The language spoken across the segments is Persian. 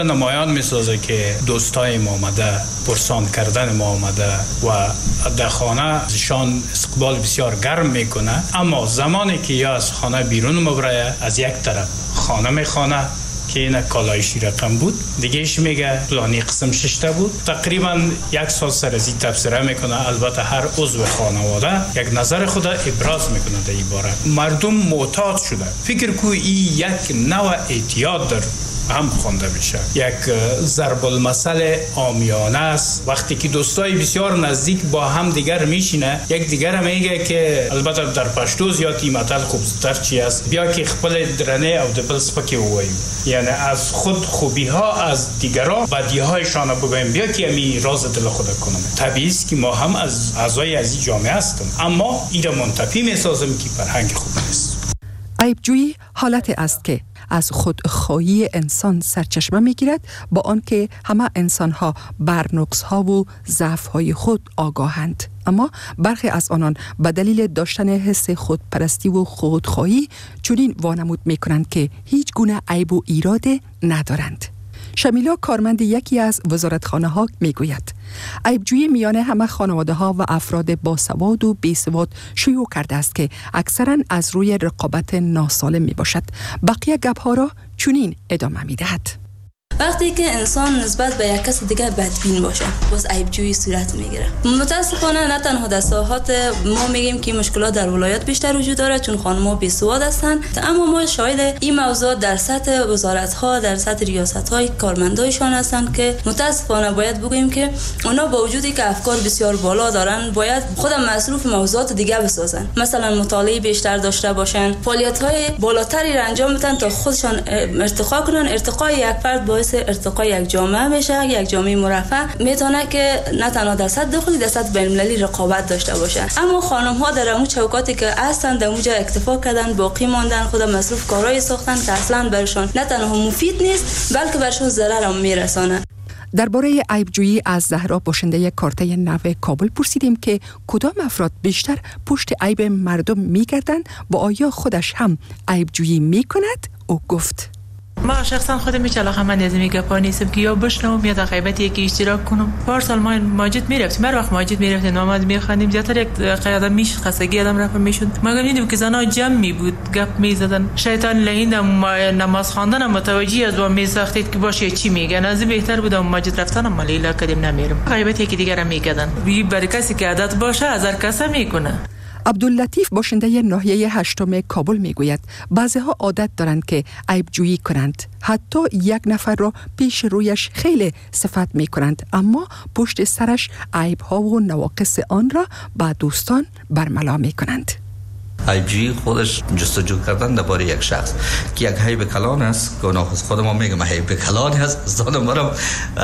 نمایان میسازه که دوستای ما آمده، پرسان کردن ما آمده و در خانه ازشان استقبال بسیار گرم میکنه. اما زمانی که یا از خانه بیرون مبره، از یک طرف خانه میخوانه که این کالایشی رقم بود، دیگه ایش میگه فلانی قسم ششته بود. تقریبا 1 سال سر از این تفسیره میکنه. البته هر عضو خانواده یک نظر خود ابراز میکنه در این باره. مردم معتاد شده. فکر کو این یک نوع اعتیاد در هم خوانده میشه. یک ضرب المثل عامیانه است. وقتی که دوستای بسیار نزدیک با هم دیگر میشینه، یک دیگر میگه که البته در پشتو زیادی مثل خوبتر چی است، بیا که خپل درنه او دبل سپکی واییم، یعنی از خود خوبی ها از دیگران بدی هایشان بگویم، بیا که می راز دل خود کنم. طبیعی است که ما هم از اعضای از این جامعه هستیم، اما این منتفی میسازم که فرهنگ خوب نیست. عیبجویی حالت است که از خودخواهی انسان سرچشمه میگیرد، با آنکه همه انسانها بر نقصها و ضعفهای خود آگاهند، اما برخی از آنان به دلیل داشتن حس خودپرستی و خودخواهی چنین وانمود میکنند که هیچ گونه عیب و ایراد ندارند. شمیلا کارمند یکی از وزارتخانه ها میگوید عیبجویی میان همه خانواده ها و افراد باسواد و بیسواد شیوع کرده است که اکثرا از روی رقابت ناسالم می باشد. بقیه گپ ها را چنین ادامه می دهد. وقتی که انسان نسبت به یک کس دیگه بدبین باشه، باز عیبجویی صورت میگیره. متاسفانه نه تنها در ساحات ما میگیم که مشکلات در ولایت بیشتر وجود داره چون خانم‌ها بیسواد هستند، اما ما شاهد این موضوع در سطح وزارت‌ها، در سطح ریاست‌های کارمندایشان هستند که متاسفانه باید بگوییم که اونا با وجودی که افکار بسیار بالا دارن، باید خودم مصروف موضوعات دیگه بسازن. مثلا مطالعه بیشتر داشته باشن، فعالیت‌های بالاتری را انجام بدن تا خودشان ارتقا کنن. ارتقای یک فرد باعث ارتقای یک جامعه میشه. یک جامعه مرفه میتونه که نه تنها در سطح داخلی، در سطح بین‌المللی رقابت داشته باشه. اما خانم ها در اون چوکاتی که هستن در اونجا اکتفا کردن، باقی ماندن، خود مصروف کارهای ساختن که اصلا برشون نه تنها مفید نیست بلکه برشون ضرر هم میرسونه. درباره عیبجویی از زهرا باشنده کارته نو کابل پرسیدیم که کدام افراد بیشتر پشت عیب مردم میگردند و آیا خودش هم عیبجویی میکند؟ او گفت ما شخصا خودم هیچ علاقه من از این گپا نیستم که یا بشنوم یا در غیبت یکی اشتراک کنم. پارسال ما ماجد میرفتیم، هر وقت ماجد میرفتیم نماز میخوندیم، زیاتر یک قیادم میش خستگی آدم رفت میشد. ما دیدیم که زنا جمع می بود گپ میزدن، شیطان لعین نماز خواندن متوجی از و میساختید که باشه چی میگن. از بهتر بود ماجد رفتن ما لیلا کدیم نمیرم، غیبت یکی دیگر میگدن. بی بر کسی که عادت باشه از هر کس میکنه. عبداللطیف باشنده ناحیه 8 کابل میگوید بعضی‌ها عادت دارند که عیبجویی کنند، حتی یک نفر را پیش رویش خیلی صفت میکنند، اما پشت سرش عیب‌ها و نواقص آن را به دوستان برملا میکنند. عیبجویی خودش جستجو کردن درباره یک شخص که یک عیب کلان است، گناه خود ما میگم عیب کلان است، زاد مرا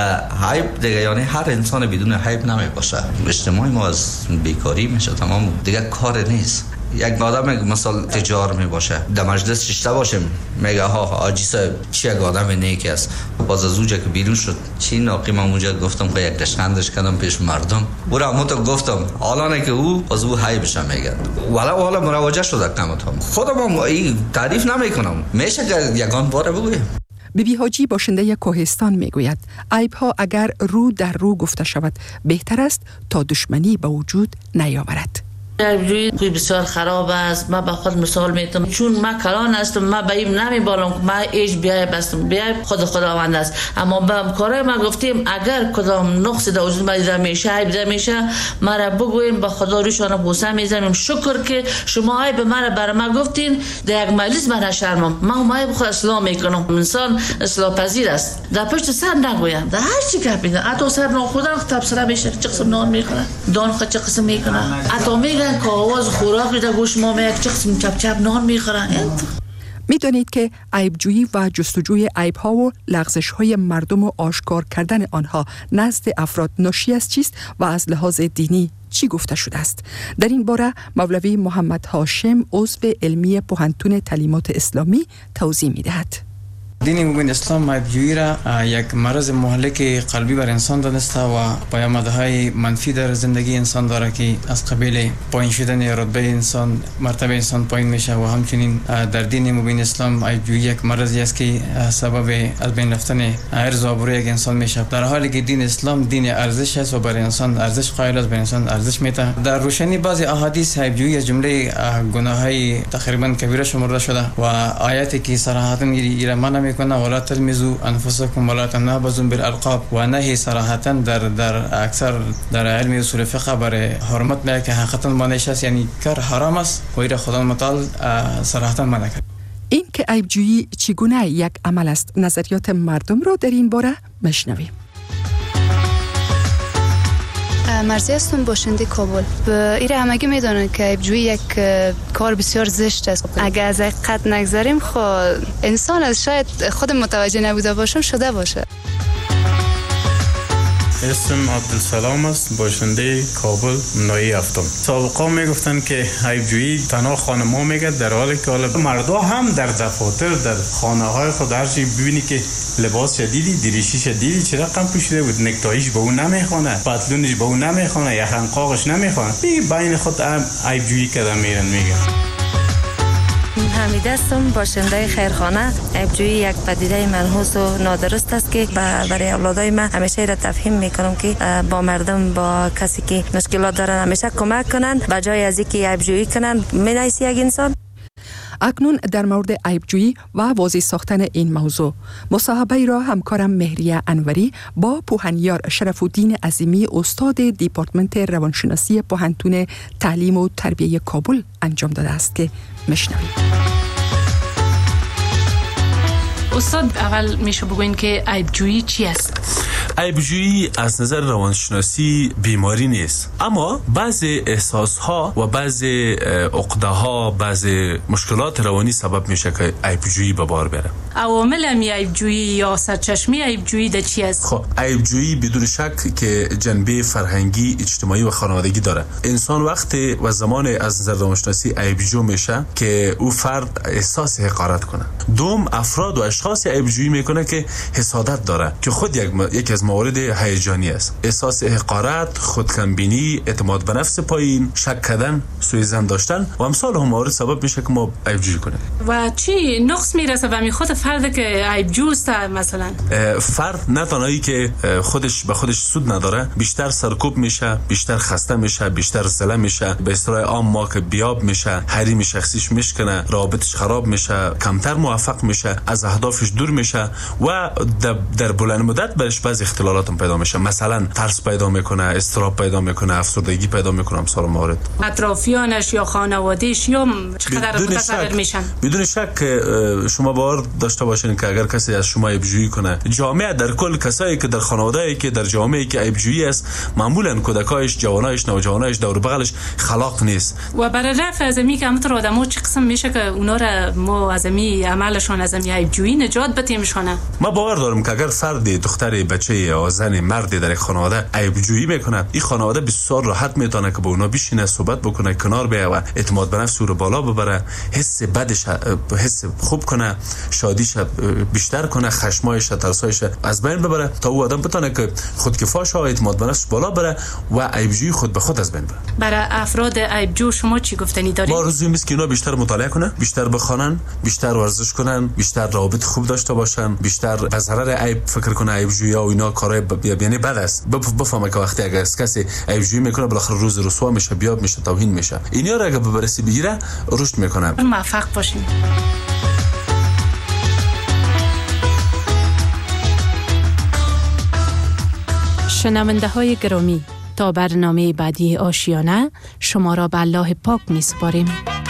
عیب دیگه، یعنی هر انسان بدون عیب نمی باشه. اجتماع ما از بیکاری میشه تمام، دیگه کار نیست. یک آدم مثلا تجار می باشه، در مجلس ششته باشیم میگه ها حاجی صاحب چی یک آدم نیکی است. باز از اونجا که بیرون شد چی ناقیم اونجا گفتم که یک دشخندش کردم پیش مردم، برا همون تو گفتم حالا که او از او حیبش میگه، ولی حالا مراجعه شده کمتام خودم این تعریف نمیکنم، میشه که یگان باره بگویم. بیبی حاجی باشنده کوهستان میگوید عیب‌ها اگر رو در رو گفته شود بهتر است تا دشمنی به وجود نیاورد. عیبجویی بسیار خراب است. من به خود مثال میتونم، چون من کلان هستم، من به این نمیبالم که من ایش بیایب هستم، بیایب خود خداوند است. اما به کارهای ما گفتیم اگر کدام نقص در وجود من دیده میشه، عیب دیده میشه، ما را بگویم به خدا روشان بوسه میزنیم، شکر که شما عیب من برای ما گفتین، در یک مجلس من شرمم، من عیب خود اصلاح میکنم. انسان اصلاح پذیر است، در پشت سر نگویم، در هر چی گپ میزنه، حتی سر ناخودن تبصره میشه، چه قسم نان میخوره، دان خود چه قسم میکنه، حتی میگن که آواز خوراک در گوش ما میاد چه قسم چپ چپ نان میخورن. میدانید که عیبجویی و جستجوی عیب‌ها و لغزش‌های مردم و آشکار کردن آنها نزد افراد ناشی از چیست و از لحاظ دینی چی گفته شده است؟ در این باره مولوی محمد هاشم عضو علمی پوهنتون تعلیمات اسلامی توضیح می‌دهد. دین مبین اسلام عیب‌جویی را یک مرض مهلک قلبی بر انسان دانسته و پیامدهای منفی در زندگی انسان داره که از قبیل پایین شدن رتبه انسان، مرتبه انسان پایین میشه و همچنین در دین مبین اسلام عیب‌جویی یک مرضی است که سبب از بین رفتن عرض و آبروی یک انسان میشه، در حالی که دین اسلام دین ارزش است و بر انسان ارزش قائل است، بر انسان ارزش میده. در روشنی بعضی احادیث عیب‌جویی از جمله گناههای تقریبا کبیره شمرده شده و آیاتی که صراحتا ایره منع میکنه ولا تلمزوا انفسکم ولا تنابزوا بالالقاب و نهی صراحتا در اکثر در علم اصول فقه برای حرمت میگه که حقیقتا معنیش است یعنی کار حرام است و ایره خدا متعال صراحتا منع کرد. این که عیب‌جویی چگونه یک عمل است، نظریات مردم را در این باره میشنویم. مرزی هستم، باشنده کابل. ایره همگی میدونن که عیب‌جویی یک کار بسیار زشت است. اگه از حقیقت نگذاریم خب انسان از شاید خود متوجه نبوده باشم شده باشه. اسم عبدالسلام است، باشنده کابل نایی هفتم. سابقا میگفتن که عیب‌جویی تنها خانم‌ها میگه، در حالی که حالا مردا هم در دفاتر در خانه های خود هر چی ببینی که لباس شدیدی، دریشی شدیدی چه رقم پوشیده بود، نکتایش به اون نمیخونه، پتلونش به اون نمیخونه، یخنقاقش نمیخونه، بین خود عیب‌جویی کردن میرن. میگه حمیده هستم، باشنده خیرخانه. عیب‌جویی یک پدیده منحوس و نادرست است که برای اولادای من همیشه را تفهیم میکنم که با مردم، با کسی که مشکلات دارن همیشه کمک کنن به جای از اینکه عیب‌جویی کنن. مینایسی یک انسان. اکنون در مورد عیب‌جویی و واضح ساختن این موضوع مصاحبه را همکارم مهریه انوری با پوهنیار شرف الدین عظیمی استاد دیپارتمنت روانشناسی پوهنتون تعلیم و تربیه کابل انجام داده است که میشنویم. استاد، اول میشه بگوین که عیب‌جویی چی است؟ عیب‌جویی از نظر روانشناسی بیماری نیست، اما بعضی احساس‌ها و بعضی عقده‌ها، بعضی مشکلات روانی سبب میشه که عیب‌جویی به بار بره. عوامل عیب‌جویی یا سرچشمه عیب‌جویی ده چی است؟ خب عیب‌جویی بدون شک که جنبه فرهنگی، اجتماعی و خانوادگی داره. انسان وقتی و زمان از نظر روانشناسی عیب‌جو میشه که او فرد احساس حقارت کنه. دوم، افراد و اشخاص عیب‌جویی میکنه که حسادت داره که خود یک از موارد هیجانی است. احساس حقارت، خودکمبینی، اعتماد به نفس پایین، شک کردن، سوءظن داشتن و امثال هم موارد سبب میشه که ما عیب‌جویی کنیم. و چی نقص میرسه به خود فرد که عیب‌جو است؟ مثلا فرد نه تنهایی که خودش به خودش سود نداره، بیشتر سرکوب میشه، بیشتر خسته میشه، بیشتر زله میشه، به اصطلاح عام ما که بیاب میشه، حریم شخصیش میشکنه، رابطش خراب میشه، کمتر موفق میشه، از اهدافش دور میشه و در بلند مدت برش بعضی اختلالات هم پیدا میشه. مثلا ترس پیدا میکنه، اضطراب پیدا میکنه، افسردگی پیدا میکنه، امثال موارد. اطرافیانش یا خانواده‌اش یا چقدر متضرر میشن؟ بدون شک شما باور داشته باشین که اگر کسی از شما عیب‌جویی کنه، جامعه در کل کسایی که در خانواده‌ای که در جامعه‌ای که عیب‌جویی است، معمولا کودکایش، جوانایش، نوجوانایش دور بغلش خلاق نیست. و برای رفع از می که همونطور آدم‌ها چه قسم میشه که اونا را ما از می عملشون از می عیب‌جویی نجات بدیمشونه؟ ما باور دارم که اگر فرد، دختری، بچه یا زن، مردی در خانواده عیب‌جویی میکنه، این خانواده بسیار راحت میتونه که با اونا بشینه، صحبت بکنه، کنار بیاد و اعتماد به نفس رو بالا ببره، حس بدش حس خوب کنه، شادیش بیشتر کنه، خشمایش، ترسایش از بین ببره تا او آدم بتونه که خودکفاش و اعتماد به نفس بالا بره و عیب‌جویی خود به خود از بین بره. برای افراد عیب‌جو شما چی گفتنی دارید؟ ما آرزویم است که اینا بیشتر مطالعه کنن، بیشتر بخونن، بیشتر ورزش کنن، بیشتر روابط خوب داشته باشن، بیشتر به ضرر عیب فکر کنه. عیب‌جویی و اینا کارهای یعنی بد است. بفهمه که وقتی اگر کسی عیب‌جویی میکنه بالاخره روز رسوا میشه، بیاب میشه، توهین میشه. اینا را اگه بررسی بگیره رشد میکنه. موفق باشین. شنونده های گرامی، تا برنامه بعدی آشیانه شما را به الله پاک می سپاریم.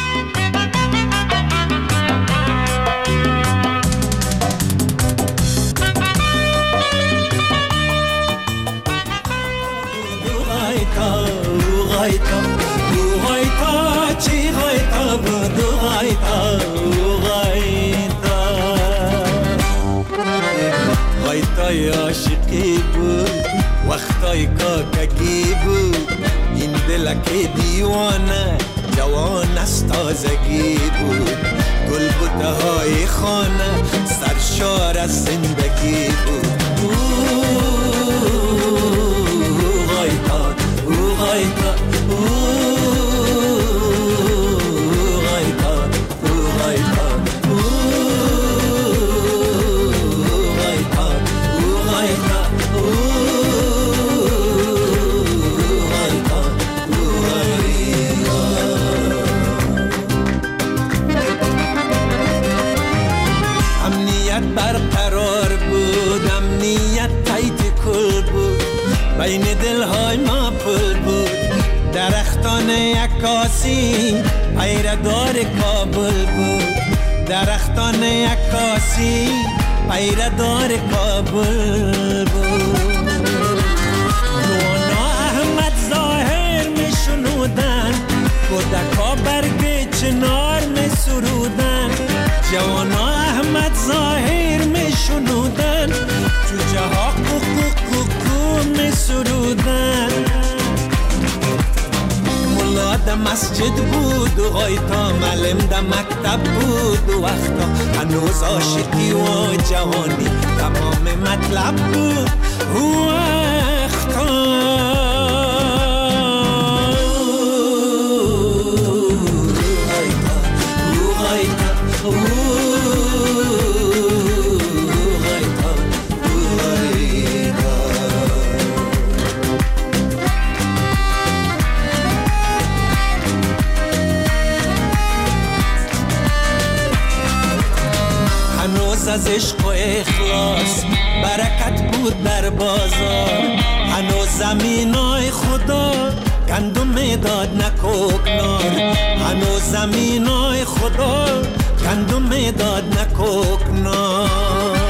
عاشقی بود وقتای کاکگی بود، این دلک دیوانه جوان است تازگی بود، گل بوته های خانه سرشار از زندگی بود. غایتا غایتا برقرار بود، امنیت تایت کل بود، بین دلهای ما پل بود. درختان عکاسی پیردار کابل بود، درختان عکاسی پیردار کابل بود. نوانا احمد ظاهر می شنودن، کودکا برگ چنار می سرودن. جوانا احمد ظاهر می شنودن، جوجه ها کوکو می سرودن. ملا ده مسجد بود و غایتا، معلم ده مکتب بود و وقتا. هنوز عاشقی و جوانی تمام مطلب بود و وقتا. از عشق و اخلاص برکت بود در بازار. هنوز زمینای خدا گندم میداد نه کوکنار. هنوز زمینای خدا گندم میداد نه کوکنار.